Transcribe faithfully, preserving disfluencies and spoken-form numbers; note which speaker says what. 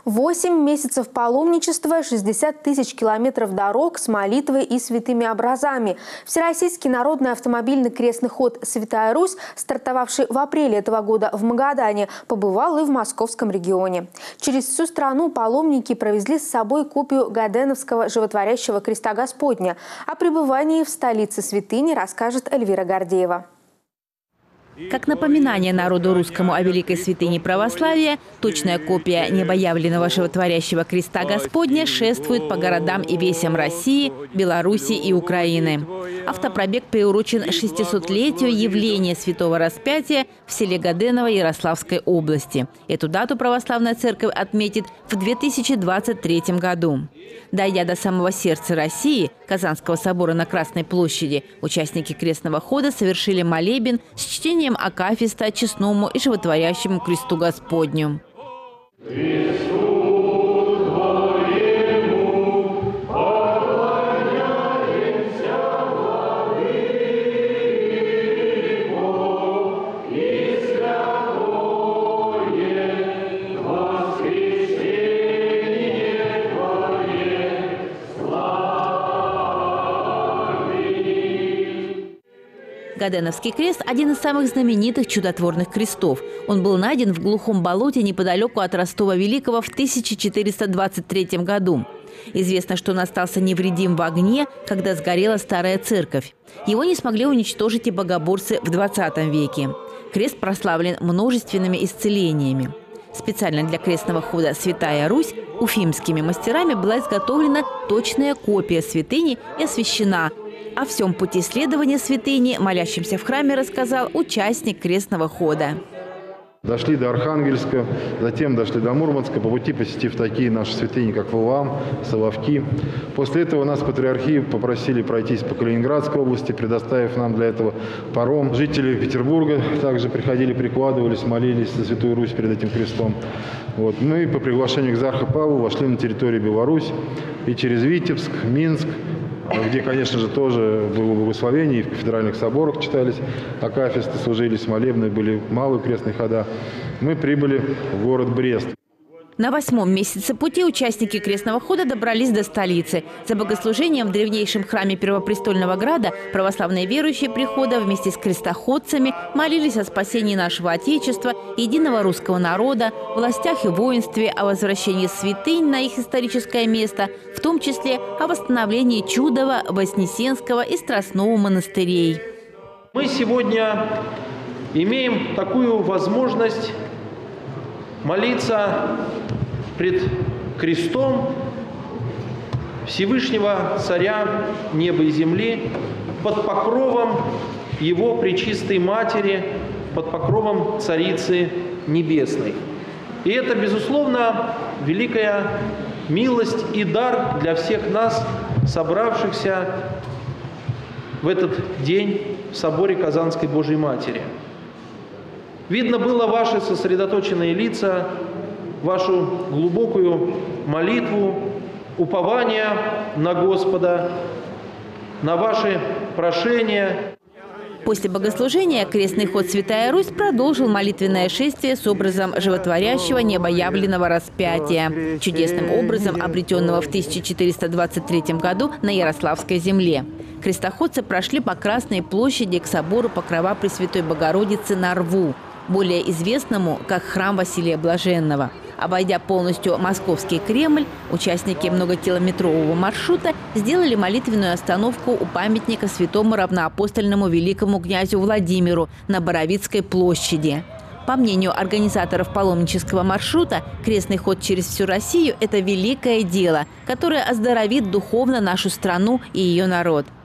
Speaker 1: Восемь месяцев паломничества, шестьдесят тысяч километров дорог с молитвой и святыми образами. Всероссийский народный автомобильный крестный ход «Святая Русь», стартовавший в апреле этого года в Магадане, побывал и в московском регионе. Через всю страну паломники провезли с собой копию Гаденовского животворящего креста Господня. О пребывании в столице святыни расскажет Эльвира Гордеева.
Speaker 2: Как напоминание народу русскому о великой святыне православия, точная копия небоявленного животворящего креста Господня шествует по городам и весям России, Беларуси и Украины. Автопробег приурочен шестисотлетию явления Святого Распятия в селе Гаденово Ярославской области. Эту дату православная церковь отметит в две тысячи двадцать третьем году. Дойдя до самого сердца России, Казанского собора на Красной площади, участники крестного хода совершили молебен с чтением акафиста честному и животворящему кресту Господню. Гаденовский крест – один из самых знаменитых чудотворных крестов. Он был найден в глухом болоте неподалеку от Ростова-Великого в тысяча четыреста двадцать третьем году. Известно, что он остался невредим в огне, когда сгорела старая церковь. Его не смогли уничтожить и богоборцы в двадцатом веке. Крест прославлен множественными исцелениями. Специально для крестного хода «Святая Русь» уфимскими мастерами была изготовлена точная копия святыни и освящена. О всем пути следования святыни молящимся в храме рассказал участник крестного хода.
Speaker 3: Дошли до Архангельска, затем дошли до Мурманска, по пути посетив такие наши святыни, как Валаам, Соловки. После этого нас патриархии попросили пройтись по Калининградской области, предоставив нам для этого паром. Жители Петербурга также приходили, прикладывались, молились за Святую Русь перед этим крестом. Вот. Мы по приглашению экзарха Павла вошли на территорию Беларуси и через Витебск, Минск, где, конечно же, тоже было благословение, и в кафедральных соборах читались акафисты, служились молебны, были малые крестные хода. Мы прибыли в город Брест.
Speaker 2: На восьмом месяце пути участники крестного хода добрались до столицы. За богослужением в древнейшем храме Первопрестольного Града православные верующие прихода вместе с крестоходцами молились о спасении нашего Отечества, единого русского народа, властях и воинстве, о возвращении святынь на их историческое место, в том числе о восстановлении Чудова, Вознесенского и Страстного монастырей.
Speaker 4: Мы сегодня имеем такую возможность молиться пред крестом Всевышнего Царя неба и земли, под покровом Его Пречистой Матери, под покровом Царицы Небесной. И это, безусловно, великая милость и дар для всех нас, собравшихся в этот день в соборе Казанской Божией Матери. Видно было ваши сосредоточенные лица, вашу глубокую молитву, упование на Господа, на ваши прошения.
Speaker 2: После богослужения крестный ход «Святая Русь» продолжил молитвенное шествие с образом животворящего небоявленного распятия, чудесным образом обретенного в тысяча четыреста двадцать третьем году на Ярославской земле. Крестоходцы прошли по Красной площади к собору Покрова Пресвятой Богородицы на Рву, более известному как храм Василия Блаженного. Обойдя полностью Московский Кремль, участники многокилометрового маршрута сделали молитвенную остановку у памятника святому равноапостольному великому князю Владимиру на Боровицкой площади. По мнению организаторов паломнического маршрута, крестный ход через всю Россию – это великое дело, которое оздоровит духовно нашу страну и ее народ.